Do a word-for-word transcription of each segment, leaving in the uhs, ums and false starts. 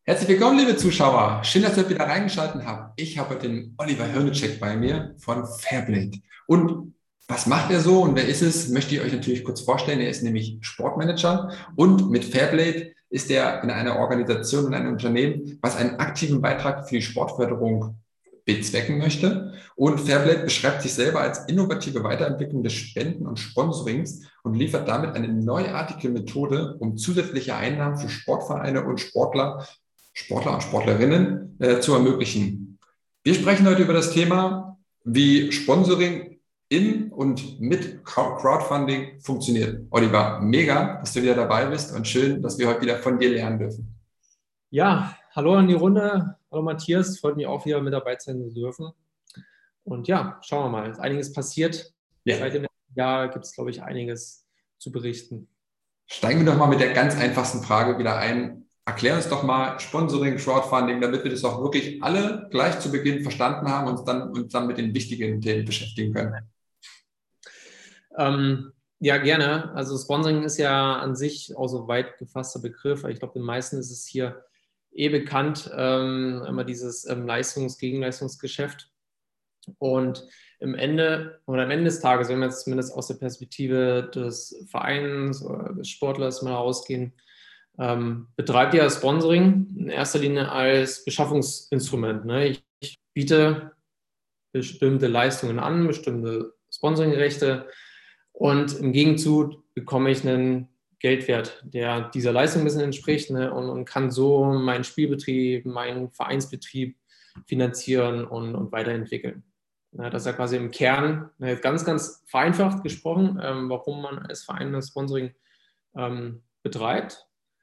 Herzlich willkommen, liebe Zuschauer. Schön, dass ihr wieder reingeschaltet habt. Ich habe heute den Oliver Hirnecek bei mir von Fairblade. Und was macht er so und wer ist es, möchte ich euch natürlich kurz vorstellen. Er ist nämlich Sportmanager und mit Fairblade ist er in einer Organisation, in einem Unternehmen, was einen aktiven Beitrag für die Sportförderung bezwecken möchte. Und Fairblade beschreibt sich selber als innovative Weiterentwicklung des Spenden und Sponsorings und liefert damit eine neuartige Methode, um zusätzliche Einnahmen für Sportvereine und Sportler Sportler und Sportlerinnen äh, zu ermöglichen. Wir sprechen heute über das Thema, wie Sponsoring in und mit Crowdfunding funktioniert. Oliver, mega, dass du wieder dabei bist und schön, dass wir heute wieder von dir lernen dürfen. Ja, hallo an die Runde. Hallo Matthias, freut mich auch wieder mit dabei sein zu dürfen. Und ja, schauen wir mal, ist einiges passiert. Ja. Seit dem letzten Jahr gibt es, glaube ich, einiges zu berichten. Steigen wir doch mal mit der ganz einfachsten Frage wieder ein. Erklär uns doch mal Sponsoring, Crowdfunding, damit wir das auch wirklich alle gleich zu Beginn verstanden haben und uns dann, uns dann mit den wichtigen Themen beschäftigen können. Ähm, ja, gerne. Also Sponsoring ist ja an sich auch so weit gefasster Begriff. Ich glaube, den meisten ist es hier eh bekannt, ähm, immer dieses ähm, Leistungs-Gegenleistungsgeschäft. Und im Ende oder am Ende des Tages, wenn wir jetzt zumindest aus der Perspektive des Vereins oder des Sportlers mal ausgehen, ähm, betreibt ja Sponsoring in erster Linie als Beschaffungsinstrument. Ne? Ich, ich biete bestimmte Leistungen an, bestimmte Sponsoringrechte und im Gegenzug bekomme ich einen Geldwert, der dieser Leistung ein bisschen entspricht, ne? und, und kann so meinen Spielbetrieb, meinen Vereinsbetrieb finanzieren und, und weiterentwickeln. Ja, das ist ja quasi im Kern, ne, ganz, ganz vereinfacht gesprochen, ähm, warum man als Verein das Sponsoring ähm, betreibt.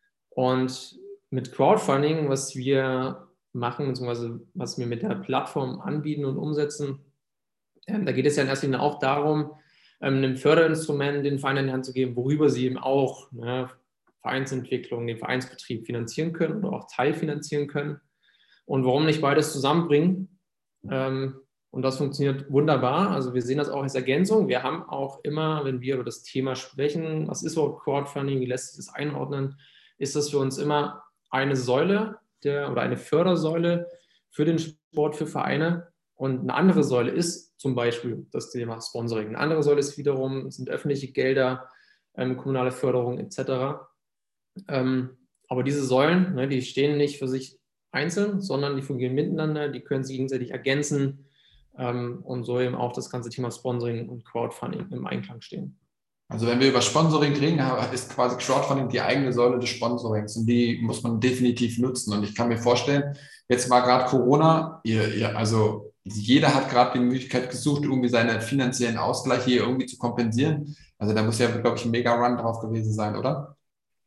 Und mit Crowdfunding, was wir machen, beziehungsweise was wir mit der Plattform anbieten und umsetzen, ähm, da geht es ja in erster Linie auch darum, ähm, einem Förderinstrument den Vereinen in die Hand zu geben, worüber sie eben auch ne, Vereinsentwicklung, den Vereinsbetrieb finanzieren können oder auch teilfinanzieren können. Und warum nicht beides zusammenbringen? Ähm, und das funktioniert wunderbar. Also wir sehen das auch als Ergänzung. Wir haben auch immer, wenn wir über das Thema sprechen, was ist überhaupt Crowdfunding, wie lässt sich das einordnen, ist das für uns immer eine Säule der, oder eine Fördersäule für den Sport, für Vereine. Und eine andere Säule ist zum Beispiel das Thema Sponsoring. Eine andere Säule ist wiederum, sind öffentliche Gelder, ähm, kommunale Förderung et cetera. Ähm, aber diese Säulen, ne, die stehen nicht für sich einzeln, sondern die fungieren miteinander, die können sich gegenseitig ergänzen ähm, und so eben auch das ganze Thema Sponsoring und Crowdfunding im Einklang stehen. Also wenn wir über Sponsoring reden, ist quasi Crowdfunding die eigene Säule des Sponsorings und die muss man definitiv nutzen. Und ich kann mir vorstellen, jetzt mal gerade Corona, ihr, ihr, also jeder hat gerade die Möglichkeit gesucht, irgendwie seine finanziellen Ausgleiche hier irgendwie zu kompensieren. Also da muss ja, glaube ich, ein mega Run drauf gewesen sein, oder?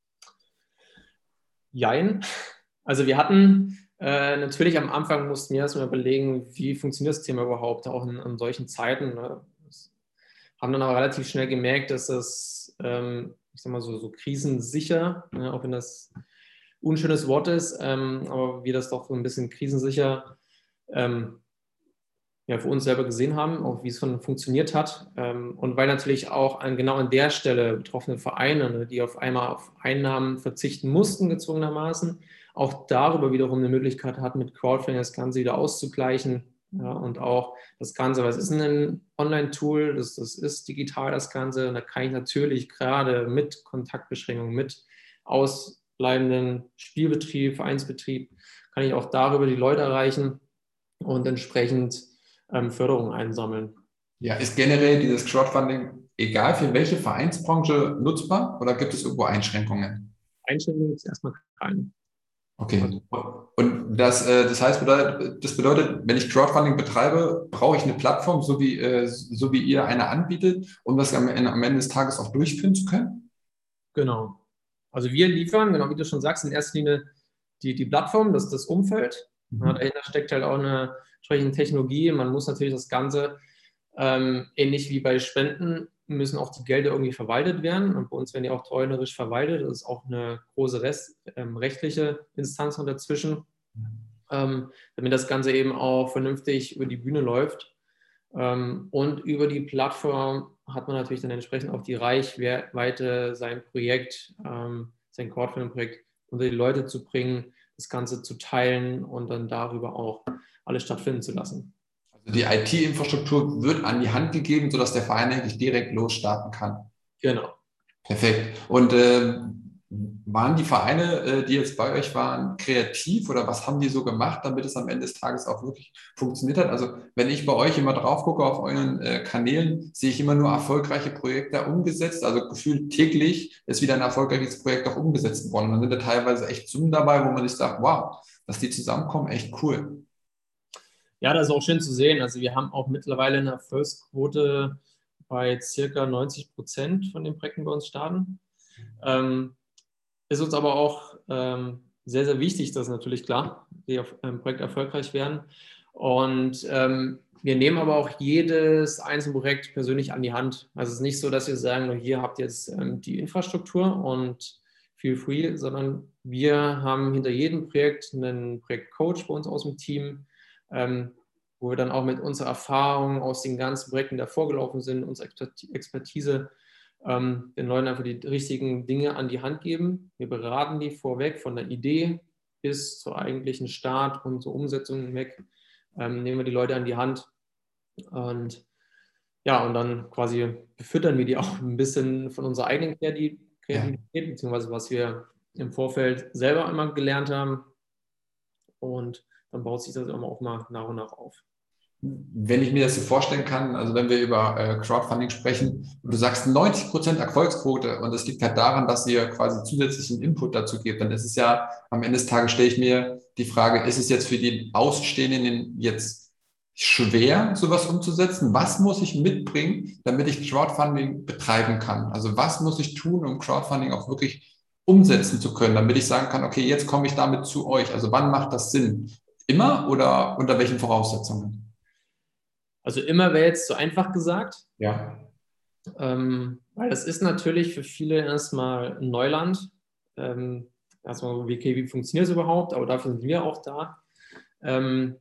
Jein. Also wir hatten äh, natürlich am Anfang mussten wir erstmal überlegen, wie funktioniert das Thema überhaupt, auch in, in solchen Zeiten. Ne? Haben dann aber relativ schnell gemerkt, dass das, ähm, ich sag mal so, so krisensicher, ne, auch wenn das ein unschönes Wort ist, ähm, aber wir das doch so ein bisschen krisensicher ähm, ja, für uns selber gesehen haben, auch wie es schon funktioniert hat. Ähm, und weil natürlich auch an, genau an der Stelle betroffene Vereine, ne, die auf einmal auf Einnahmen verzichten mussten, gezwungenermaßen, auch darüber wiederum eine Möglichkeit hatten, mit Crowdfunding das Ganze wieder auszugleichen. Ja, und auch das Ganze, was ist ein Online-Tool, das, das ist digital das Ganze, und da kann ich natürlich gerade mit Kontaktbeschränkungen, mit ausbleibenden Spielbetrieb, Vereinsbetrieb, kann ich auch darüber die Leute erreichen und entsprechend ähm, Förderung einsammeln. Ja, ist generell dieses Crowdfunding egal für welche Vereinsbranche nutzbar oder gibt es irgendwo Einschränkungen? Einschränkungen ist erstmal keine. Okay. Und das, äh, das heißt, bedeutet, das bedeutet, wenn ich Crowdfunding betreibe, brauche ich eine Plattform, so wie, äh, so wie ihr eine anbietet, um das am, am Ende des Tages auch durchführen zu können? Genau. Also wir liefern, genau wie du schon sagst, in erster Linie die, die Plattform, das, das Umfeld. Ja, dahinter steckt halt auch eine entsprechende Technologie. Man muss natürlich das Ganze, ähm, ähnlich wie bei Spenden, müssen auch die Gelder irgendwie verwaltet werden. Und bei uns werden die auch treuhänderisch verwaltet. Das ist auch eine große Rest, ähm, rechtliche Instanz noch dazwischen, ähm, damit das Ganze eben auch vernünftig über die Bühne läuft. Ähm, und über die Plattform hat man natürlich dann entsprechend auch die Reichweite, sein Projekt, ähm, sein Crowdfunding-Projekt unter die Leute zu bringen, das Ganze zu teilen und dann darüber auch alles stattfinden zu lassen. Also die I T-Infrastruktur wird an die Hand gegeben, sodass der Verein eigentlich direkt losstarten kann. Genau. Perfekt. Und äh, waren die Vereine, äh, die jetzt bei euch waren, kreativ oder was haben die so gemacht, damit es am Ende des Tages auch wirklich funktioniert hat? Also wenn ich bei euch immer drauf gucke auf euren äh, Kanälen, sehe ich immer nur erfolgreiche Projekte umgesetzt. Also gefühlt täglich ist wieder ein erfolgreiches Projekt auch umgesetzt worden. Und dann sind da teilweise echt Summen dabei, wo man sich sagt, wow, dass die zusammenkommen, echt cool. Ja, das ist auch schön zu sehen. Also wir haben auch mittlerweile eine Erfolgsquote bei circa neunzig Prozent von den Projekten bei uns starten. Ähm, ist uns aber auch ähm, sehr, sehr wichtig, das ist natürlich klar, die auf einem Projekt erfolgreich werden. Und ähm, wir nehmen aber auch jedes einzelne Projekt persönlich an die Hand. Also es ist nicht so, dass wir sagen, nur hier habt ihr jetzt ähm, die Infrastruktur und feel free, sondern wir haben hinter jedem Projekt einen Projektcoach bei uns aus dem Team, ähm, wo wir dann auch mit unserer Erfahrung aus den ganzen Projekten, die davor gelaufen sind, unsere Expertise, ähm, den Leuten einfach die richtigen Dinge an die Hand geben. Wir beraten die vorweg von der Idee bis zur eigentlichen Start und zur Umsetzung hinweg. Ähm, nehmen wir die Leute an die Hand und ja, und dann quasi befüttern wir die auch ein bisschen von unserer eigenen Kreativität, Ja. beziehungsweise was wir im Vorfeld selber immer gelernt haben. Und dann baut sich das immer auch mal nach und nach auf. Wenn ich mir das so vorstellen kann, also wenn wir über äh, Crowdfunding sprechen, und du sagst neunzig Prozent Erfolgsquote und das liegt halt daran, dass ihr quasi zusätzlichen Input dazu gebt, dann ist es ja, am Ende des Tages stelle ich mir die Frage, ist es jetzt für die Außenstehenden jetzt schwer, sowas umzusetzen? Was muss ich mitbringen, damit ich Crowdfunding betreiben kann? Also was muss ich tun, um Crowdfunding auch wirklich umsetzen zu können, damit ich sagen kann, okay, jetzt komme ich damit zu euch. Also wann macht das Sinn? Immer oder unter welchen Voraussetzungen? Also immer wäre jetzt zu einfach gesagt, Ja. ähm, weil das ist natürlich für viele erstmal ein Neuland. Ähm, erstmal, okay, wie funktioniert es überhaupt? Aber dafür sind wir auch da. Ähm,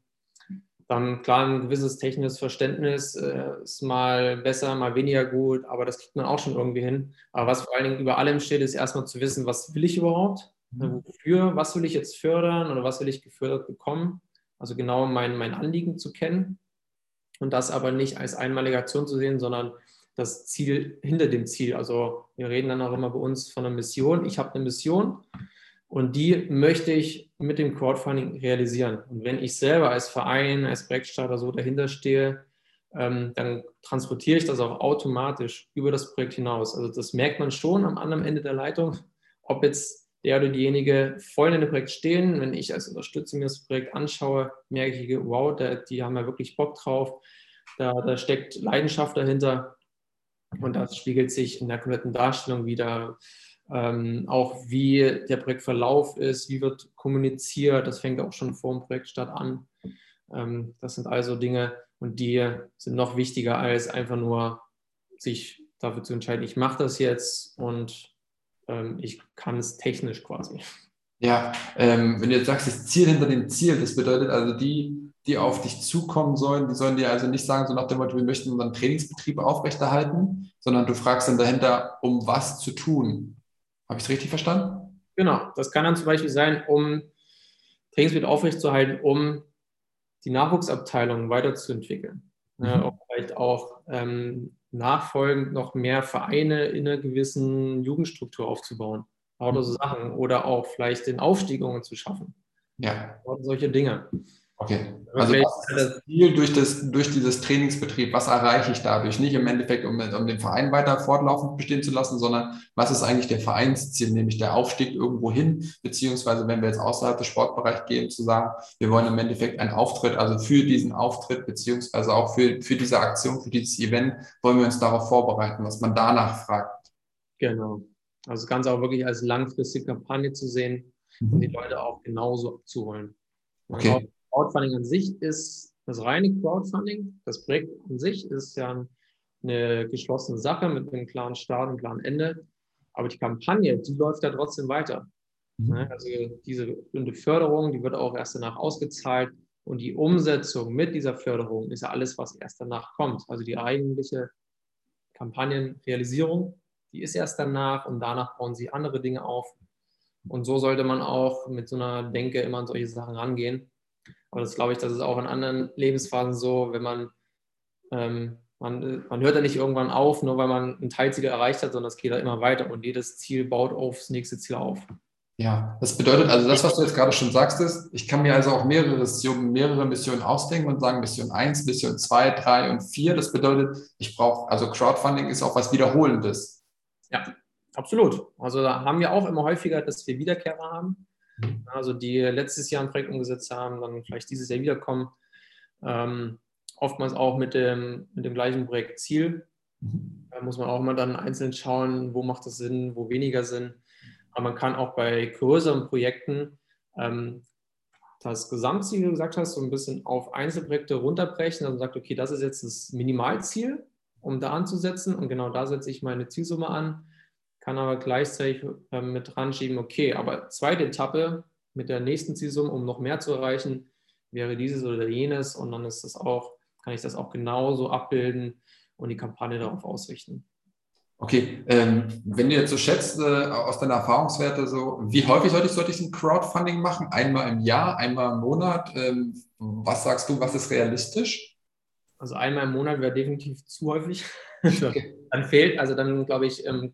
dann klar, ein gewisses technisches Verständnis äh, ist mal besser, mal weniger gut, aber das kriegt man auch schon irgendwie hin. Aber was vor allen Dingen über allem steht, ist erstmal zu wissen, was will ich überhaupt? Wofür? Was will ich jetzt fördern oder was will ich gefördert bekommen? Also genau mein, mein Anliegen zu kennen. Und das aber nicht als einmalige Aktion zu sehen, sondern das Ziel hinter dem Ziel. Also wir reden dann auch immer bei uns von einer Mission. Ich habe eine Mission und die möchte ich mit dem Crowdfunding realisieren. Und wenn ich selber als Verein, als Projektstarter so dahinter stehe, ähm, dann transportiere ich das auch automatisch über das Projekt hinaus. Also das merkt man schon am anderen Ende der Leitung, ob jetzt der oder diejenige voll in dem Projekt stehen. Wenn ich als Unterstützer mir das Projekt anschaue, merke ich, wow, da, die haben ja wirklich Bock drauf. Da, da steckt Leidenschaft dahinter und das spiegelt sich in der kompletten Darstellung wieder. Ähm, auch wie der Projektverlauf ist, wie wird kommuniziert, das fängt auch schon vor dem Projektstart an. Ähm, das sind also Dinge und die sind noch wichtiger als einfach nur sich dafür zu entscheiden, ich mache das jetzt und ähm, ich kann es technisch quasi. Ja, ähm, wenn du jetzt sagst, das Ziel hinter dem Ziel, das bedeutet also, die, die auf dich zukommen sollen, die sollen dir also nicht sagen, so nach dem Motto, wir möchten unseren Trainingsbetrieb aufrechterhalten, sondern du fragst dann dahinter, um was zu tun. Habe ich es richtig verstanden? Genau, das kann dann zum Beispiel sein, um Trainingsbetrieb aufrechtzuerhalten, um die Nachwuchsabteilung weiterzuentwickeln. Ja, auch Mhm. vielleicht auch ähm, nachfolgend noch mehr Vereine in einer gewissen Jugendstruktur aufzubauen. Lauter so Sachen. Oder auch vielleicht den Aufstieg zu schaffen. Ja. Lauter solche Dinge. Okay. Also Wirklich, was ist das Ziel durch das, durch dieses Trainingsbetrieb? Was erreiche ich dadurch? Nicht im Endeffekt, um, um den Verein weiter fortlaufend bestehen zu lassen, sondern was ist eigentlich der Vereinsziel, nämlich der Aufstieg irgendwo hin, beziehungsweise wenn wir jetzt außerhalb des Sportbereichs gehen, zu sagen, wir wollen im Endeffekt einen Auftritt, also für diesen Auftritt, beziehungsweise auch für, für diese Aktion, für dieses Event, wollen wir uns darauf vorbereiten, was man danach fragt. genau. Also das Ganze auch wirklich als langfristige Kampagne zu sehen und die Mhm. Leute auch genauso abzuholen. Okay. Crowdfunding an sich ist das reine Crowdfunding. Das Projekt an sich ist ja eine geschlossene Sache mit einem klaren Start und klaren Ende. Aber die Kampagne, die läuft ja trotzdem weiter. Mhm. Also diese bestimmte Förderung, die wird auch erst danach ausgezahlt. Und die Umsetzung mit dieser Förderung ist ja alles, was erst danach kommt. Also die eigentliche Kampagnenrealisierung, die ist erst danach und danach bauen sie andere Dinge auf. Und so sollte man auch mit so einer Denke immer an solche Sachen rangehen. Aber das glaube ich, das ist auch in anderen Lebensphasen so, wenn man, ähm, man, man hört ja nicht irgendwann auf, nur weil man ein Teilziel erreicht hat, sondern es geht da immer weiter und jedes Ziel baut aufs nächste Ziel auf. Ja, das bedeutet also, das, was du jetzt gerade schon sagst, ist, ich kann mir also auch mehrere Missionen, mehrere Missionen ausdenken und sagen, Mission eins, Mission zwei, drei und vier. Das bedeutet, ich brauche, also Crowdfunding ist auch was Wiederholendes. Ja, absolut. Also da haben wir auch immer häufiger, dass wir Wiederkehrer haben. Also die letztes Jahr ein Projekt umgesetzt haben, dann vielleicht dieses Jahr wiederkommen. Ähm, oftmals auch mit dem, mit dem gleichen Projektziel. Da muss man auch immer dann einzeln schauen, wo macht das Sinn, wo weniger Sinn. Aber man kann auch bei größeren Projekten ähm, das Gesamtziel, wie du gesagt hast, so ein bisschen auf Einzelprojekte runterbrechen. Also man sagt, okay, das ist jetzt das Minimalziel, um da anzusetzen. Und genau da setze ich meine Zielsumme an. Kann aber gleichzeitig äh, mit dran schieben, okay, aber zweite Etappe mit der nächsten Zielsumme, um noch mehr zu erreichen, wäre dieses oder jenes. Und dann ist das auch, kann ich das auch genauso abbilden und die Kampagne darauf ausrichten. Okay, ähm, wenn du jetzt so schätzt, äh, aus deiner Erfahrungswerte, so, wie häufig sollte ich, sollte ich ein Crowdfunding machen? Einmal im Jahr, einmal im Monat? Ähm, was sagst du, was ist realistisch? Also einmal im Monat wäre definitiv zu häufig. Okay. Dann fehlt, also dann glaube ich, ähm,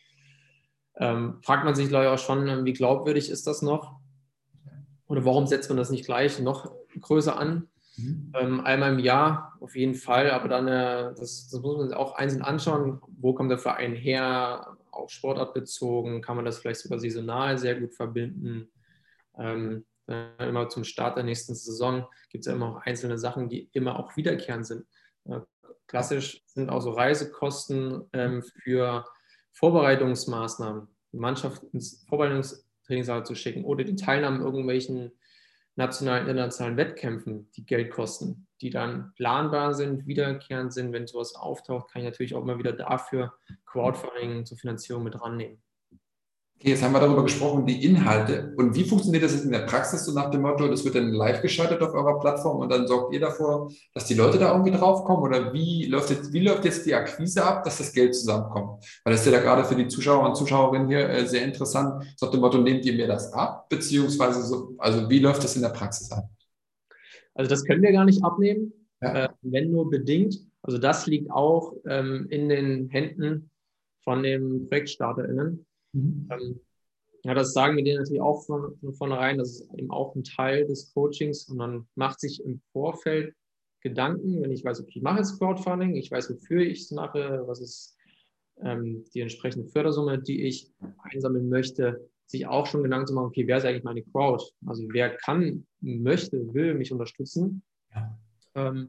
ähm, fragt man sich, glaube ich, auch schon, wie glaubwürdig ist das noch? Oder warum setzt man das nicht gleich noch größer an? Mhm. Ähm, einmal im Jahr auf jeden Fall, aber dann, äh, das, das muss man sich auch einzeln anschauen, wo kommt der Verein her, auf Sportart bezogen, kann man das vielleicht sogar saisonal sehr gut verbinden. Ähm, äh, immer zum Start der nächsten Saison gibt es ja immer auch einzelne Sachen, die immer auch wiederkehrend sind. Äh, klassisch sind auch so Reisekosten ähm, für Vorbereitungsmaßnahmen, die Mannschaft ins Vorbereitungstrainingslager zu schicken oder die Teilnahme an irgendwelchen nationalen, internationalen Wettkämpfen, die Geld kosten, die dann planbar sind, wiederkehrend sind. Wenn sowas auftaucht, kann ich natürlich auch immer wieder dafür Crowdfunding zur Finanzierung mit rannehmen. Okay, jetzt haben wir darüber gesprochen, die Inhalte. Und wie funktioniert das jetzt in der Praxis, so nach dem Motto, das wird dann live geschaltet auf eurer Plattform und dann sorgt ihr davor, dass die Leute da irgendwie draufkommen? Oder wie läuft jetzt, wie läuft jetzt die Akquise ab, dass das Geld zusammenkommt? Weil das ist ja da gerade für die Zuschauer und Zuschauerinnen hier äh, sehr interessant. So nach dem Motto, nehmt ihr mir das ab? Beziehungsweise so, also wie läuft das in der Praxis ab? Also das können wir gar nicht abnehmen, äh, Ja. wenn nur bedingt. Also das liegt auch ähm, in den Händen von den ProjekstarterInnen. Mhm. Ähm, ja, das sagen wir denen natürlich auch von, von vornherein. Das ist eben auch ein Teil des Coachings und man macht sich im Vorfeld Gedanken, wenn ich weiß, okay, ich mache jetzt Crowdfunding, ich weiß, wofür ich es mache, was ist ähm, die entsprechende Fördersumme, die ich einsammeln möchte, sich auch schon Gedanken zu machen, okay, wer ist eigentlich meine Crowd? Also wer kann, möchte, will mich unterstützen? Ja. Ähm,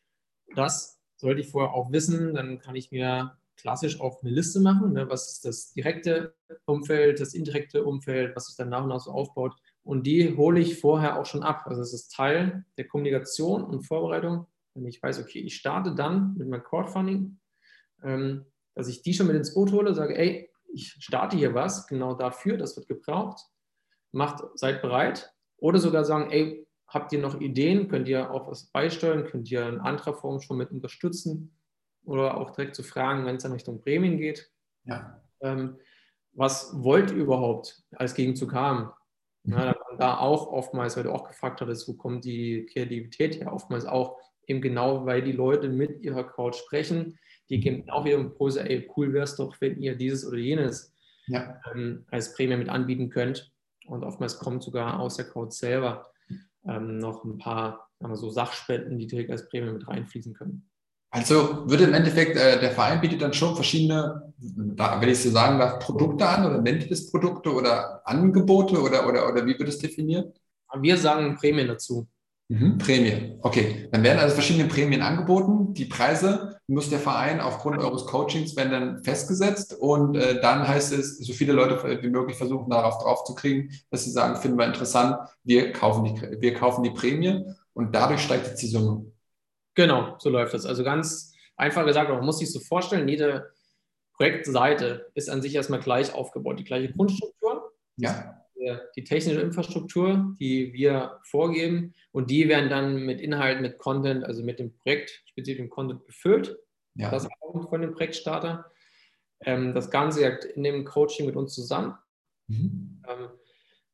das sollte ich vorher auch wissen, dann kann ich mir klassisch auch eine Liste machen, ne? Was ist das direkte Umfeld, das indirekte Umfeld, was sich dann nach und nach so aufbaut. Und die hole ich vorher auch schon ab. Also das ist Teil der Kommunikation und Vorbereitung. Wenn ich weiß, okay, ich starte dann mit meinem Crowdfunding, ähm, dass ich die schon mit ins Boot hole, sage, ey, ich starte hier was, genau dafür, das wird gebraucht, macht, seid bereit. Oder sogar sagen, ey, habt ihr noch Ideen, könnt ihr auch was beisteuern, könnt ihr in anderer Form schon mit unterstützen oder auch direkt zu fragen, wenn es dann Richtung Prämien geht. Ja. Ähm, was wollt ihr überhaupt als Gegenzug haben? Ja, dann da auch oftmals, weil du auch gefragt hattest, wo kommt die Kreativität her? Oftmals auch eben genau, weil die Leute mit ihrer Crowd sprechen, die geben auch wieder Impulse, ey, cool wäre es doch, wenn ihr dieses oder jenes Ja. ähm, als Prämie mit anbieten könnt. Und oftmals kommt sogar aus der Crowd selber ähm, noch ein paar sagen wir so Sachspenden, die direkt als Prämie mit reinfließen können. Also würde im Endeffekt, äh, der Verein bietet dann schon verschiedene, da, wenn ich so sagen darf, Produkte an oder nennt ihr das Produkte oder Angebote oder, oder, oder wie wird es definiert? Aber wir sagen Prämien dazu. Mhm. Prämie. Okay. Dann werden also verschiedene Prämien angeboten. Die Preise muss der Verein aufgrund eures Coachings werden dann festgesetzt und äh, dann heißt es, so viele Leute wie möglich versuchen darauf drauf zu kriegen, dass sie sagen, finden wir interessant, wir kaufen die, wir kaufen die Prämie und dadurch steigt jetzt die Summe. Genau, so läuft das. Also ganz einfach gesagt, man muss sich so vorstellen, jede Projektseite ist an sich erstmal gleich aufgebaut. Die gleiche Grundstruktur, Ja. die technische Infrastruktur, die wir vorgeben und die werden dann mit Inhalt, mit Content, also mit dem projektspezifischen Content befüllt. Ja. Das kommt von dem Projektstarter. Das Ganze in dem Coaching mit uns zusammen. Mhm.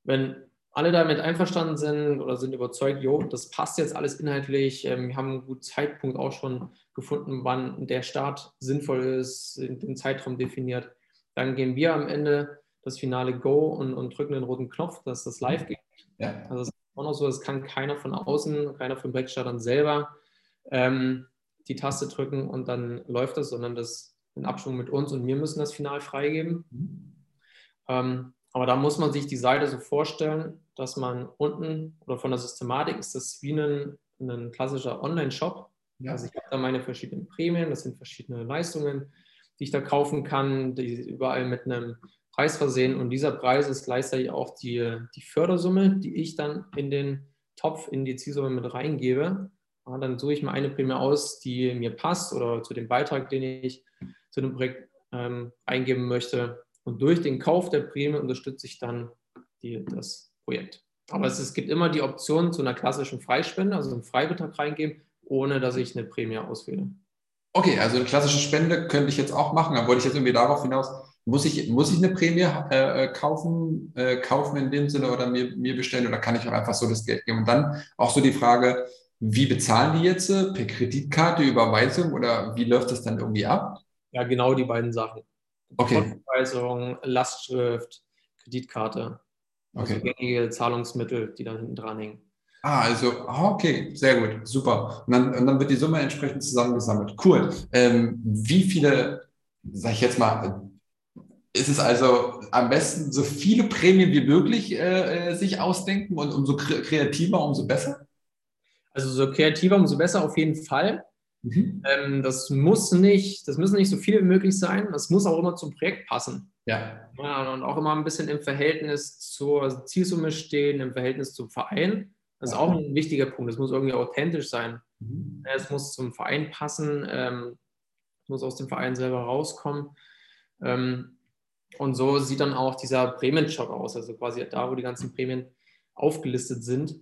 Wenn alle damit einverstanden sind oder sind überzeugt, jo, das passt jetzt alles inhaltlich, ähm, wir haben einen guten Zeitpunkt auch schon gefunden, wann der Start sinnvoll ist, den Zeitraum definiert, dann geben wir am Ende das finale Go und, und drücken den roten Knopf, dass das live geht. Ja. Also es ist auch noch so, das kann keiner von außen, keiner von Projektstartern selber ähm, die Taste drücken und dann läuft das, sondern das in Abstimmung mit uns und wir müssen das final freigeben. Ähm, aber da muss man sich die Seite so vorstellen, dass man unten oder von der Systematik ist das wie ein, ein klassischer Online-Shop. Ja. Also ich habe da meine verschiedenen Prämien, das sind verschiedene Leistungen, die ich da kaufen kann, die überall mit einem Preis versehen. Und dieser Preis ist gleichzeitig auch die, die Fördersumme, die ich dann in den Topf, in die Zielsumme mit reingebe. Ja, dann suche ich mir eine Prämie aus, die mir passt oder zu dem Beitrag, den ich zu dem Projekt ähm, eingeben möchte. Und durch den Kauf der Prämie unterstütze ich dann die, das Projekt. Aber es, es gibt immer die Option zu einer klassischen Freispende, also einen Freibetrag reingeben, ohne dass ich eine Prämie auswähle. Okay, also eine klassische Spende könnte ich jetzt auch machen, aber wollte ich jetzt irgendwie darauf hinaus, muss ich, muss ich eine Prämie äh, kaufen, äh, kaufen in dem Sinne oder mir, mir bestellen oder kann ich auch einfach so das Geld geben? Und dann auch so die Frage, wie bezahlen die jetzt? Per Kreditkarte, Überweisung oder wie läuft das dann irgendwie ab? Ja, genau die beiden Sachen. Okay, Überweisung, Lastschrift, Kreditkarte, also okay. gängige Zahlungsmittel, die da hinten dran hängen. Ah, also, ah, okay, sehr gut, super. Und dann, und dann wird die Summe entsprechend zusammengesammelt. Cool. Ähm, wie viele, sag ich jetzt mal, ist es also am besten so viele Prämien wie möglich äh, äh, sich ausdenken und umso kre kreativer, umso besser? Also so kreativer, umso besser auf jeden Fall. Mhm. Ähm, das muss nicht, das müssen nicht so viele wie möglich sein. Das muss auch immer zum Projekt passen. Ja. Ja, und auch immer ein bisschen im Verhältnis zur Zielsumme stehen, im Verhältnis zum Verein. Das ist Ja. auch ein wichtiger Punkt. Es muss irgendwie authentisch sein. Mhm. Es muss zum Verein passen, ähm, es muss aus dem Verein selber rauskommen. Ähm, und so sieht dann auch dieser Prämien-Shop aus, also quasi da, wo die ganzen Prämien aufgelistet sind.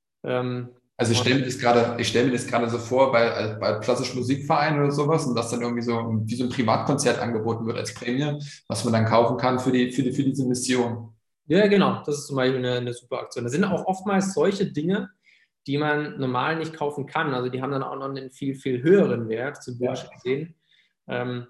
Ähm, Also ich und stelle mir das gerade, ich stelle mir das gerade so vor, bei, äh, bei klassischen Musikvereinen oder sowas und das dann irgendwie so wie so ein Privatkonzert angeboten wird als Prämie, was man dann kaufen kann für die, für die, für diese Mission. ja, genau, das ist zum Beispiel eine, eine super Aktion. Das sind auch oftmals solche Dinge, die man normal nicht kaufen kann. Also die haben dann auch noch einen viel, viel höheren Wert, symbolisch Ja. gesehen, ähm,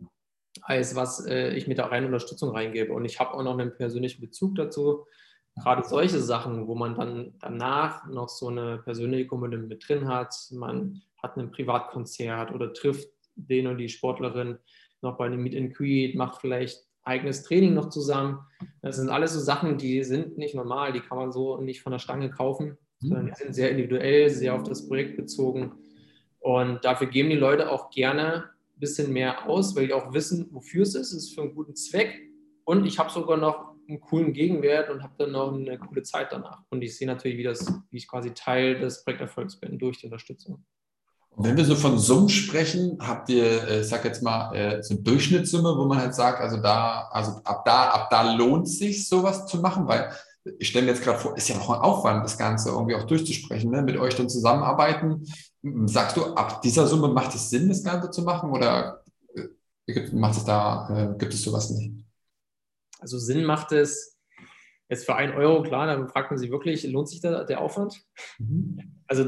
als was äh, ich mit der reinen Unterstützung reingebe. Und ich habe auch noch einen persönlichen Bezug dazu. Gerade solche Sachen, wo man dann danach noch so eine persönliche Komponente mit drin hat. Man hat ein Privatkonzert oder trifft den und die Sportlerin noch bei einem Meet and Greet, macht vielleicht eigenes Training noch zusammen. Das sind alles so Sachen, die sind nicht normal, die kann man so nicht von der Stange kaufen, sondern die sind sehr individuell, sehr auf das Projekt bezogen. Und dafür geben die Leute auch gerne ein bisschen mehr aus, weil die auch wissen, wofür es ist. Es ist für einen guten Zweck. Und ich habe sogar noch einen coolen Gegenwert und habe dann noch eine coole Zeit danach. Und ich sehe natürlich, wie, das, wie ich quasi Teil des Projekterfolgs bin durch die Unterstützung. Und wenn wir so von Summen sprechen, habt ihr, äh, ich sag jetzt mal, äh, so eine Durchschnittssumme, wo man halt sagt, also da, also ab da, ab da lohnt sich sowas zu machen, weil ich stelle mir jetzt gerade vor, ist ja noch ein Aufwand, das Ganze irgendwie auch durchzusprechen, ne? Mit euch dann zusammenarbeiten. Sagst du, ab dieser Summe macht es Sinn, das Ganze zu machen oder äh, macht es da, äh, gibt es sowas nicht? Also Sinn macht es jetzt für einen Euro, klar, dann fragt man sich wirklich, lohnt sich da der Aufwand? Mhm. Also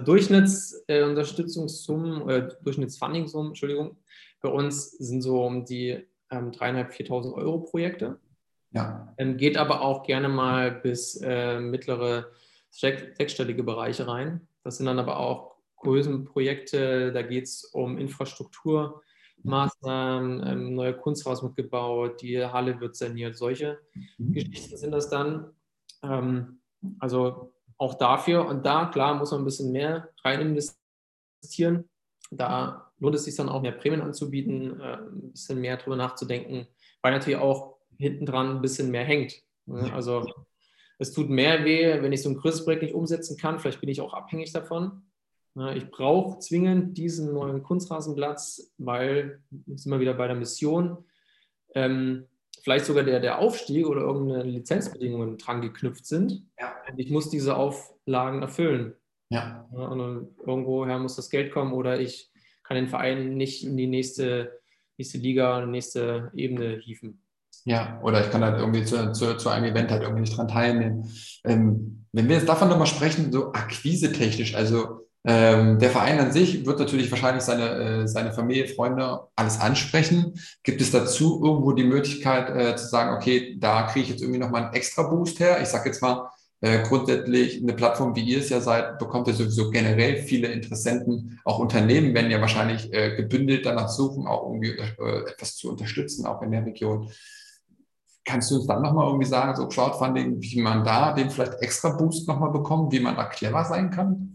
Durchschnittsunterstützungssummen, äh, Durchschnittsfundingsummen, Entschuldigung, bei uns sind so um die ähm, dreitausendfünfhundert, viertausend Euro Projekte. Ja. Ähm, geht aber auch gerne mal bis äh, mittlere sechsstellige Bereiche rein. Das sind dann aber auch Größenprojekte, da geht es um Infrastrukturmaßnahmen, ähm, neuer Kunsthaus wird gebaut, die Halle wird saniert, solche Mhm. Geschichten sind das dann. Ähm, also auch dafür und da, klar, muss man ein bisschen mehr rein investieren. Da lohnt es sich dann auch mehr Prämien anzubieten, äh, ein bisschen mehr drüber nachzudenken, weil natürlich auch hinten dran ein bisschen mehr hängt. Ne? Also es tut mehr weh, wenn ich so ein größeres Projekt nicht umsetzen kann. Vielleicht bin ich auch abhängig davon. Ja, ich brauche zwingend diesen neuen Kunstrasenplatz, weil, jetzt sind wir wieder bei der Mission, ähm, vielleicht sogar der, der Aufstieg oder irgendeine Lizenzbedingungen dran geknüpft sind. Ja. Und ich muss diese Auflagen erfüllen. Ja. Ja, und dann irgendwoher muss das Geld kommen oder ich kann den Verein nicht in die nächste, nächste Liga, nächste Ebene hieven. Ja, oder ich kann halt irgendwie zu, zu, zu einem Event halt irgendwie nicht dran teilnehmen. Ähm, wenn wir jetzt davon nochmal sprechen, so akquisetechnisch, also ähm, der Verein an sich wird natürlich wahrscheinlich seine, äh, seine Familie, Freunde, alles ansprechen. Gibt es dazu irgendwo die Möglichkeit äh, zu sagen, okay, da kriege ich jetzt irgendwie nochmal einen extra Boost her? Ich sage jetzt mal, äh, grundsätzlich eine Plattform, wie ihr es ja seid, bekommt ja sowieso generell viele Interessenten. Auch Unternehmen werden ja wahrscheinlich äh, gebündelt danach suchen, auch irgendwie äh, etwas zu unterstützen, auch in der Region. Kannst du uns dann nochmal irgendwie sagen, so Crowdfunding, wie man da den vielleicht extra Boost nochmal bekommt, wie man da clever sein kann?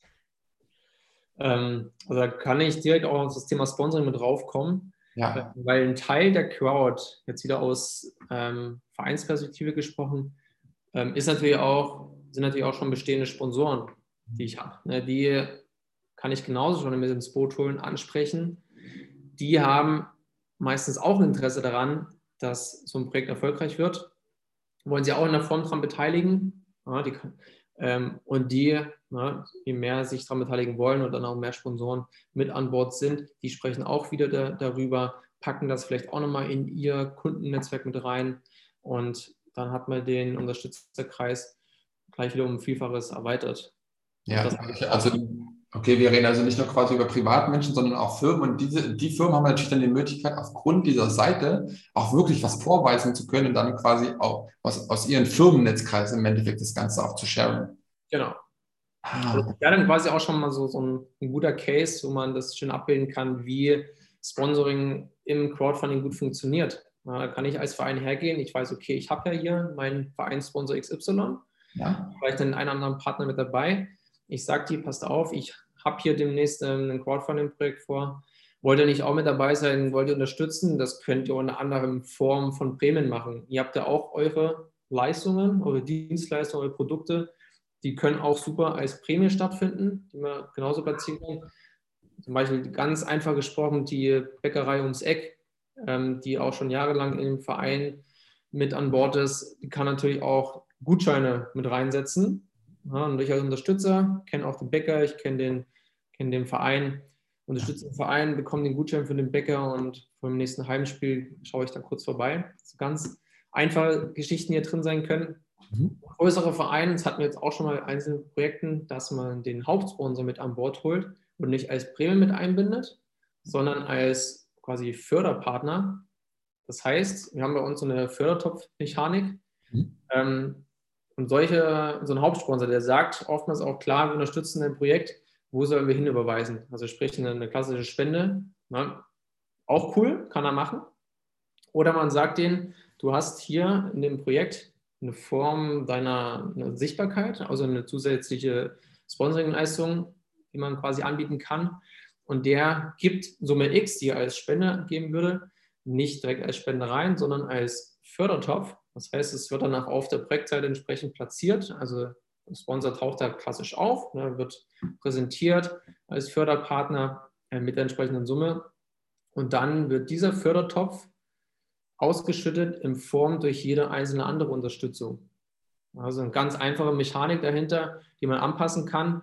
Ähm, also da kann ich direkt auch auf das Thema Sponsoring mit draufkommen, äh, Ja, weil ein Teil der Crowd, jetzt wieder aus ähm, Vereinsperspektive gesprochen, ähm, ist natürlich auch, sind natürlich auch schon bestehende Sponsoren, die ich habe. Ne, die kann ich genauso schon mit ins Boot holen, ansprechen. Die haben meistens auch ein Interesse daran, dass so ein Projekt erfolgreich wird, wollen sie auch in der Form daran beteiligen. Ja, die, ähm, und die, na, je mehr sich daran beteiligen wollen und dann auch mehr Sponsoren mit an Bord sind, die sprechen auch wieder da, darüber, packen das vielleicht auch nochmal in ihr Kundennetzwerk mit rein und dann hat man den Unterstützerkreis gleich wieder um ein Vielfaches erweitert. Und das ja, also okay, wir reden also nicht nur quasi über Privatmenschen, sondern auch Firmen und diese, die Firmen haben natürlich dann die Möglichkeit, aufgrund dieser Seite auch wirklich was vorweisen zu können und dann quasi auch aus, aus ihren Firmennetzkreis im Endeffekt das Ganze auch zu sharen. genau. Also Ah, das wäre dann quasi auch schon mal so, so ein, ein guter Case, wo man das schön abbilden kann, wie Sponsoring im Crowdfunding gut funktioniert. Ja, da kann ich als Verein hergehen, ich weiß, okay, ich habe ja hier meinen Vereinssponsor X Y, ja, vielleicht einen, einen anderen Partner mit dabei. Ich sage dir, passt auf, ich habe hier demnächst ähm, ein Crowdfunding-Projekt vor. Wollt ihr nicht auch mit dabei sein? Wollt ihr unterstützen? Das könnt ihr unter anderem in Form von Prämien machen. Ihr habt ja auch eure Leistungen, eure Dienstleistungen, eure Produkte. Die können auch super als Prämie stattfinden, die man genauso platzieren kann. Zum Beispiel ganz einfach gesprochen, die Bäckerei ums Eck, ähm, die auch schon jahrelang im Verein mit an Bord ist, die kann natürlich auch Gutscheine mit reinsetzen. Ja, und ich als Unterstützer kenne auch den Bäcker, ich kenne den, kenn den Verein, unterstütze den Verein, bekomme den Gutschein für den Bäcker und vom nächsten Heimspiel schaue ich dann kurz vorbei. So ganz einfache Geschichten hier drin sein können. mhm. Größere Vereine, das hatten wir jetzt auch schon mal in einzelnen Projekten, dass man den Hauptsponsor mit an Bord holt und nicht als Prämie mit einbindet, sondern als quasi Förderpartner. Das heißt, wir haben bei uns so eine Fördertopfmechanik. Mhm. Ähm, und solche, so ein Hauptsponsor, der sagt oftmals auch klar, wir unterstützen ein Projekt, wo sollen wir hinüberweisen? Also sprich eine, eine klassische Spende. Na, auch cool, kann er machen. Oder man sagt denen, du hast hier in dem Projekt eine Form deiner eine Sichtbarkeit, also eine zusätzliche Sponsoringleistung, die man quasi anbieten kann. Und der gibt Summe X, die er als Spende geben würde, nicht direkt als Spende rein, sondern als Fördertopf. Das heißt, es wird danach auf der Projektseite entsprechend platziert. Also der Sponsor taucht da klassisch auf, ne, wird präsentiert als Förderpartner äh, mit der entsprechenden Summe. Und dann wird dieser Fördertopf ausgeschüttet in Form durch jede einzelne andere Unterstützung. Also eine ganz einfache Mechanik dahinter, die man anpassen kann.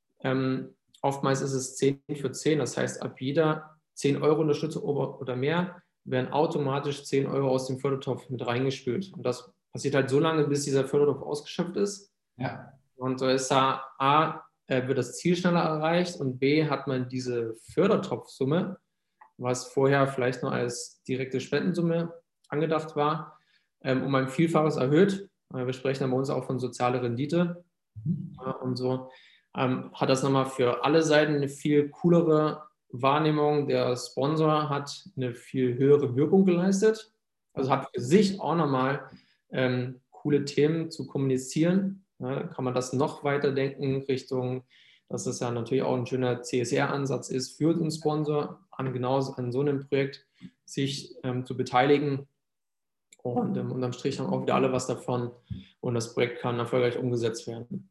Ähm, oftmals ist es zehn für zehn, das heißt, ab jeder zehn Euro Unterstützung oder mehr werden automatisch zehn Euro aus dem Fördertopf mit reingespült. Und das passiert halt so lange, bis dieser Fördertopf ausgeschöpft ist. Ja. Und so ist da A, äh, wird das Ziel schneller erreicht und B, hat man diese Fördertopfsumme, was vorher vielleicht nur als direkte Spendensumme angedacht war, ähm, um ein Vielfaches erhöht. Wir sprechen dann bei uns auch von sozialer Rendite äh, und so. Ähm, hat das nochmal für alle Seiten eine viel coolere Wahrnehmung. Der Sponsor hat eine viel höhere Wirkung geleistet. Also hat für sich auch nochmal ähm, coole Themen zu kommunizieren. Ja, kann man das noch weiter denken Richtung, dass das ja natürlich auch ein schöner C S R-Ansatz ist für den Sponsor, an genau an so einem Projekt sich ähm, zu beteiligen. Und ähm, unterm Strich haben auch wieder alle was davon und das Projekt kann erfolgreich umgesetzt werden.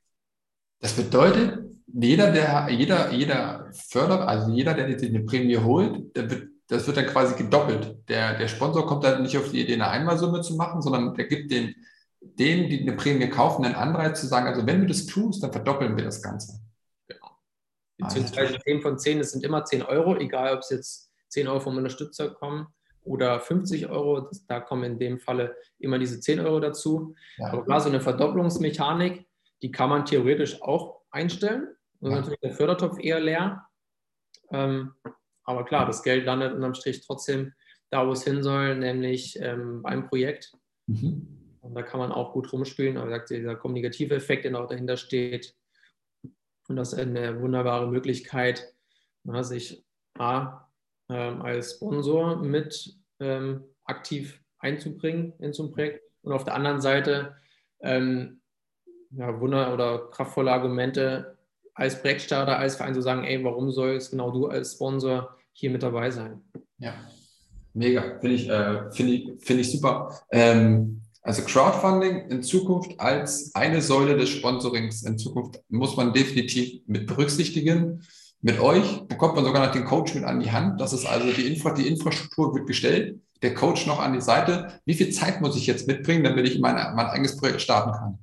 Das bedeutet, jeder, der, jeder, jeder Förderer, also jeder, der sich eine Prämie holt, der wird, das wird dann quasi gedoppelt. Der, der Sponsor kommt dann nicht auf die Idee, eine Einmalsumme zu machen, sondern der gibt den, denen, die eine Prämie kaufen, einen Anreiz zu sagen, also wenn du das tust, dann verdoppeln wir das Ganze. Genau. Ah, das ist Beziehungsweise natürlich, zehn von zehn, das sind immer zehn Euro, egal ob es jetzt zehn Euro vom Unterstützer kommen oder fünfzig Euro. Das, da kommen in dem Falle immer diese zehn Euro dazu. Ja. Aber klar, so eine Verdopplungsmechanik, die kann man theoretisch auch einstellen. Dann ist Ja. natürlich der Fördertopf eher leer. Ähm, aber klar, das Geld landet unterm Strich trotzdem da, wo es hin soll, nämlich ähm, beim Projekt. Mhm. Und da kann man auch gut rumspielen. Aber wie gesagt, dieser kommunikative Effekt, der noch dahinter steht. Und das ist eine wunderbare Möglichkeit, na, sich A, ähm, als Sponsor mit ähm, aktiv einzubringen in so ein Projekt. Und auf der anderen Seite ähm, ja, wunder- oder kraftvolle Argumente als Projektstarter, als Verein zu sagen, ey, warum sollst genau du als Sponsor hier mit dabei sein? Ja, mega. Finde ich, äh, finde ich, finde ich super. Ähm, also Crowdfunding in Zukunft als eine Säule des Sponsorings in Zukunft muss man definitiv mit berücksichtigen. Mit euch bekommt man sogar noch den Coach mit an die Hand. Das ist also die Infra, die Infrastruktur wird gestellt, der Coach noch an die Seite. Wie viel Zeit muss ich jetzt mitbringen, damit ich mein, mein eigenes Projekt starten kann?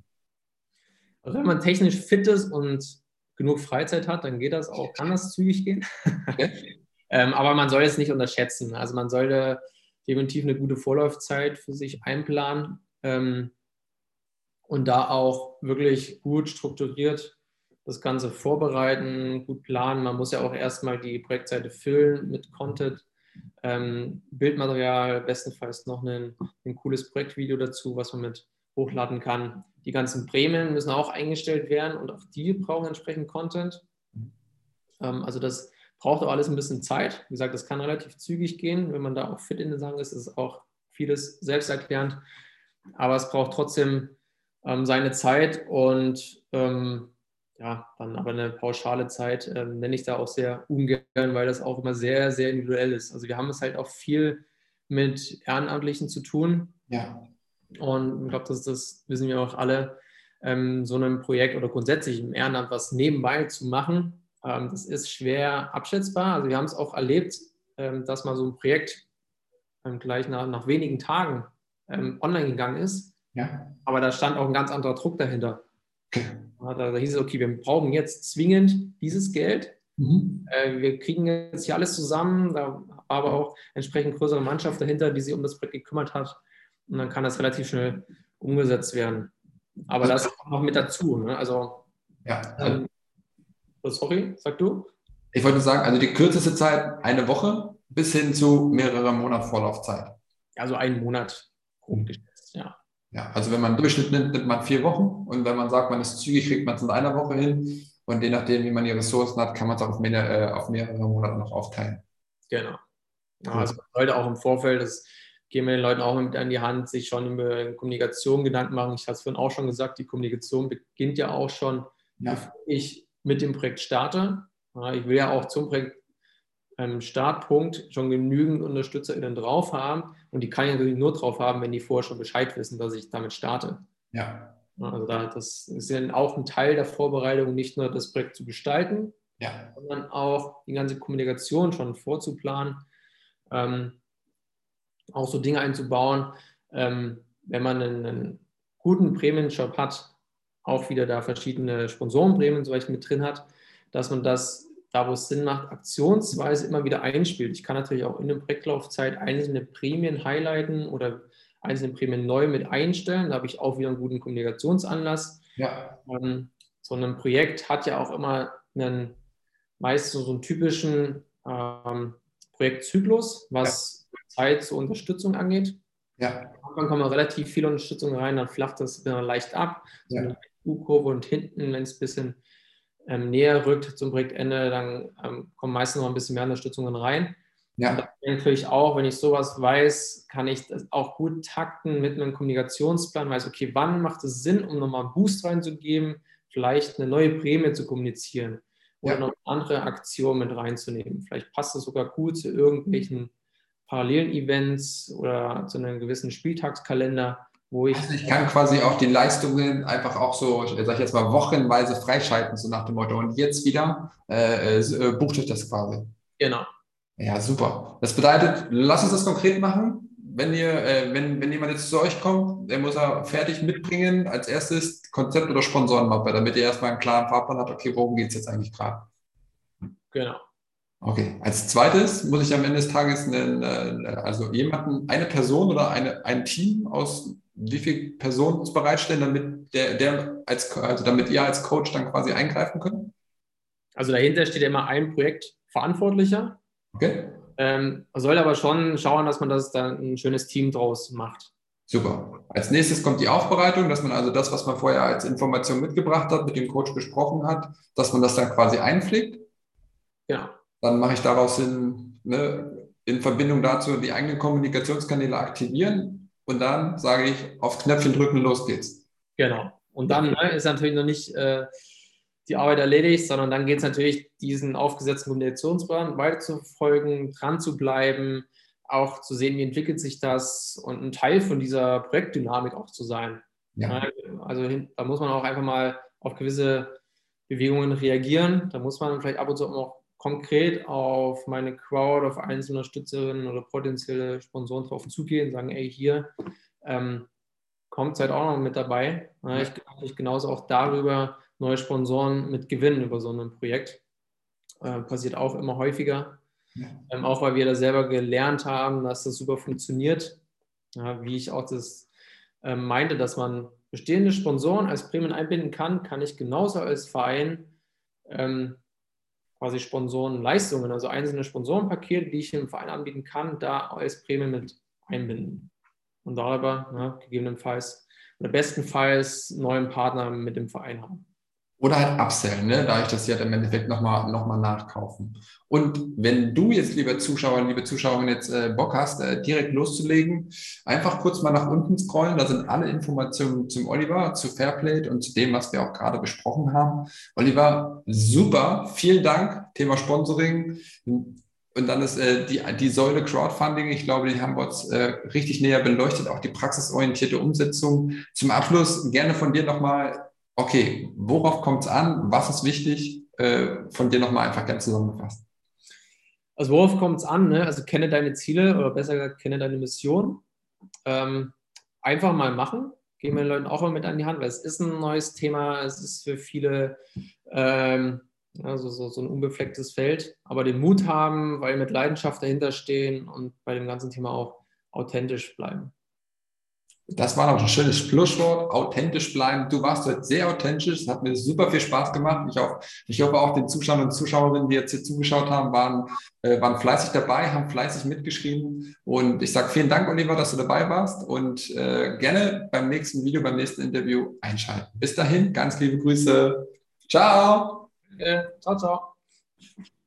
Also wenn man technisch fit ist und genug Freizeit hat, dann geht das auch, kann das zügig gehen. Okay. ähm, aber man soll es nicht unterschätzen. Also man sollte definitiv eine gute Vorlaufzeit für sich einplanen ähm, und da auch wirklich gut strukturiert das Ganze vorbereiten, gut planen. Man muss ja auch erstmal die Projektseite füllen mit Content, ähm, Bildmaterial, bestenfalls noch ein, ein cooles Projektvideo dazu, was man mit hochladen kann. Die ganzen Prämien müssen auch eingestellt werden und auch die brauchen entsprechend Content. Ähm, also das braucht auch alles ein bisschen Zeit. Wie gesagt, das kann relativ zügig gehen. Wenn man da auch fit in den Sachen ist, ist auch vieles selbsterklärend. Aber es braucht trotzdem ähm, seine Zeit und ähm, ja, dann aber eine pauschale Zeit ähm, nenne ich da auch sehr ungern, weil das auch immer sehr, sehr individuell ist. Also wir haben es halt auch viel mit Ehrenamtlichen zu tun. Ja. Und ich glaube, das, das wissen wir auch alle, ähm, so einem Projekt oder grundsätzlich im Ehrenamt was nebenbei zu machen, ähm, das ist schwer abschätzbar. Also wir haben es auch erlebt, ähm, dass mal so ein Projekt ähm, gleich nach, nach wenigen Tagen ähm, online gegangen ist. Ja. Aber da stand auch ein ganz anderer Druck dahinter. Okay. Da, da hieß es, okay, wir brauchen jetzt zwingend dieses Geld. Mhm. Äh, wir kriegen jetzt hier alles zusammen. Da war aber auch entsprechend größere Mannschaft dahinter, die sich um das Projekt gekümmert hat. Und dann kann das relativ schnell umgesetzt werden. Aber Also, das kommt noch mit dazu. Ne? Also, ja. Also ähm, sorry, sag du? ich wollte sagen, also die kürzeste Zeit eine Woche bis hin zu mehrere Monate Vorlaufzeit. Also einen Monat grob geschätzt, ja. Ja, also wenn man einen Durchschnitt nimmt, nimmt man vier Wochen und wenn man sagt, man ist zügig, kriegt man es in einer Woche hin und je nachdem, wie man die Ressourcen hat, kann man es auch auf, mehr, äh, auf mehrere Monate noch aufteilen. Genau. Ja, Cool. also man sollte auch im Vorfeld, das geben wir den Leuten auch mit an die Hand, sich schon über Kommunikation Gedanken machen. Ich hatte es vorhin auch schon gesagt, die Kommunikation beginnt ja auch schon, Ja, bevor ich mit dem Projekt starte. Ja, ich will ja auch zum Projekt ähm, Startpunkt schon genügend UnterstützerInnen drauf haben und die kann ich natürlich nur drauf haben, wenn die vorher schon Bescheid wissen, dass ich damit starte. ja, Ja, also da, das ist ja auch ein Teil der Vorbereitung, nicht nur das Projekt zu gestalten, ja, sondern auch die ganze Kommunikation schon vorzuplanen, ähm, auch so Dinge einzubauen, ähm, wenn man einen, einen guten Prämienshop hat, auch wieder da verschiedene Sponsorenprämien zum Beispiel mit drin hat, dass man das, da wo es Sinn macht, aktionsweise immer wieder einspielt. Ich kann natürlich auch in der Projektlaufzeit einzelne Prämien highlighten oder einzelne Prämien neu mit einstellen. Da habe ich auch wieder einen guten Kommunikationsanlass. ja, Ähm, so ein Projekt hat ja auch immer einen, meistens so einen typischen ähm, Projektzyklus, ja, was Zeit zur Unterstützung angeht. ja, Am Anfang kommt relativ viel Unterstützung rein, dann flacht das dann leicht ab, so eine ja, U-Kurve und hinten, wenn es ein bisschen ähm, näher rückt zum Projektende, dann ähm, kommen meistens noch ein bisschen mehr Unterstützungen rein. Und dann ja, natürlich auch, wenn ich sowas weiß, kann ich das auch gut takten mit einem Kommunikationsplan, weiß, okay, wann macht es Sinn, um nochmal einen Boost reinzugeben, vielleicht eine neue Prämie zu kommunizieren oder ja. noch andere Aktionen mit reinzunehmen. Vielleicht passt es sogar gut zu irgendwelchen parallelen Events oder zu einem gewissen Spieltagskalender, wo ich. Also ich kann quasi auch die Leistungen einfach auch so, sag ich jetzt mal, wochenweise freischalten, so nach dem Motto. Und jetzt wieder äh, äh, bucht euch das quasi. Genau. Ja, super. Das bedeutet, lass uns das konkret machen. Wenn ihr, äh, wenn, wenn jemand jetzt zu euch kommt, der muss er fertig mitbringen, als erstes Konzept oder Sponsorenmappe, damit ihr erstmal einen klaren Fahrplan habt, okay, worum geht es jetzt eigentlich gerade? Genau. Okay. Als zweites muss ich am Ende des Tages einen, äh, also jemanden, eine Person oder eine, ein Team aus wie viel Personen bereitstellen, damit der, der als, also damit ihr als Coach dann quasi eingreifen könnt? Also dahinter steht ja immer ein Projektverantwortlicher. Okay. Ähm, man soll aber schon schauen, dass man das dann ein schönes Team draus macht. Super. Als nächstes kommt die Aufbereitung, dass man also das, was man vorher als Information mitgebracht hat, mit dem Coach besprochen hat, dass man das dann quasi einpflegt. Genau. Dann mache ich daraus in, ne, in Verbindung dazu die eigenen Kommunikationskanäle aktivieren und dann sage ich, auf Knöpfchen drücken, los geht's. Genau. Und dann ne, ist natürlich noch nicht äh, die Arbeit erledigt, sondern dann geht es natürlich, diesen aufgesetzten Kommunikationsplan weiterzufolgen, dran zu bleiben, auch zu sehen, wie entwickelt sich das und ein Teil von dieser Projektdynamik auch zu sein. Ja. Also da muss man auch einfach mal auf gewisse Bewegungen reagieren. Da muss man vielleicht ab und zu auch konkret auf meine Crowd, auf einzelne Unterstützerinnen oder potenzielle Sponsoren drauf zugehen und sagen, ey, hier ähm, kommt halt auch noch mit dabei. Ja. Ich kann mich genauso auch darüber neue Sponsoren mit gewinnen über so ein Projekt. Äh, passiert auch immer häufiger. Ja. Ähm, auch weil wir da selber gelernt haben, dass das super funktioniert. Ja, wie ich auch das äh, meinte, dass man bestehende Sponsoren als Prämien einbinden kann, kann ich genauso als Verein ähm, quasi Sponsorenleistungen, also einzelne Sponsorenpakete, die ich im Verein anbieten kann, da als Prämie mit einbinden. Und darüber ja, gegebenenfalls oder bestenfalls neuen Partner mit dem Verein haben. Oder halt upsellen, ne? Da ich das ja im Endeffekt nochmal noch mal nachkaufen. Und wenn du jetzt, lieber Zuschauer, liebe Zuschauerin, jetzt äh, Bock hast, äh, direkt loszulegen, einfach kurz mal nach unten scrollen. Da sind alle Informationen zum Oliver, zu Fairplay und zu dem, was wir auch gerade besprochen haben. Oliver, super, vielen Dank. Thema Sponsoring. Und dann ist äh, die, die Säule Crowdfunding, ich glaube, die haben wir uns äh, richtig näher beleuchtet, auch die praxisorientierte Umsetzung. Zum Abschluss gerne von dir nochmal, okay, worauf kommt es an? Was ist wichtig? Äh, von dir nochmal einfach ganz zusammengefasst. Also worauf kommt es an? Ne? Also kenne deine Ziele oder besser gesagt, kenne deine Mission. Ähm, einfach mal machen. Gehen wir den Leuten auch mal mit an die Hand, weil es ist ein neues Thema. Es ist für viele ähm, also so, so ein unbeflecktes Feld. Aber den Mut haben, weil mit Leidenschaft dahinter stehen und bei dem ganzen Thema auch authentisch bleiben. Das war noch ein schönes Schlusswort. Authentisch bleiben. Du warst heute sehr authentisch. Es hat mir super viel Spaß gemacht. Ich, auch, ich hoffe auch den Zuschauern und Zuschauerinnen, die jetzt hier zugeschaut haben, waren, äh, waren fleißig dabei, haben fleißig mitgeschrieben. Und ich sage vielen Dank, Oliver, dass du dabei warst und äh, gerne beim nächsten Video, beim nächsten Interview einschalten. Bis dahin, ganz liebe Grüße. Ciao. Okay. Ciao, ciao.